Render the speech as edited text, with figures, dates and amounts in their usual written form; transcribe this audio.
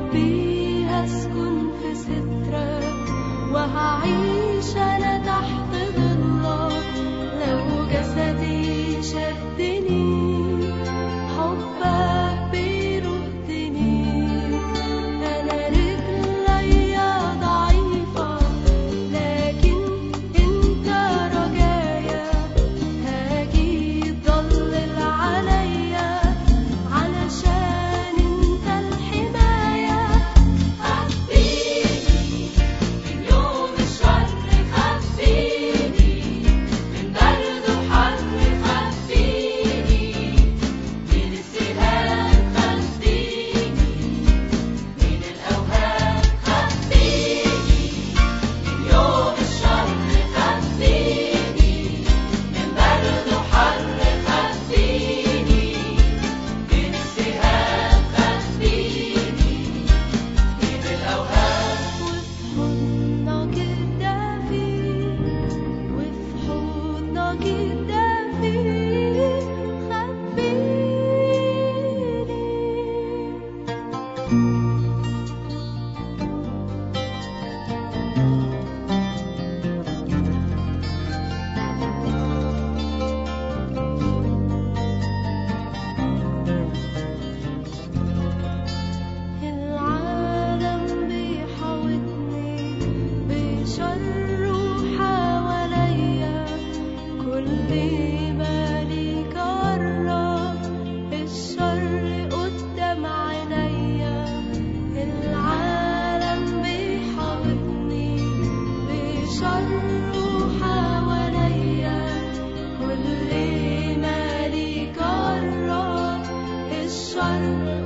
ربي هسكن في سترك وهعيش أنا تحت ظلك. لو جسدي شدني حبك بيردني. أنا رجليا ضعيفة لكن أنت رجايا. هاجي تضلل عليا علشان أنت الحماية. خبيني من يوم الشر، خبيني من برد وحر، خبيني من السهام، خبيني من الأوهام. خبيني من يوم الشر، خبيني من برد وحر، خبيني من السهام، خبيني من الأوهام. وفي حضنك الدافي خبيني. العالم بيحاوطني بشره حواليا. كل ما ليك قرب الشر قدام عينيا. العالم بيحاوطني بشره حواليا. كل ما ليك قرب الشر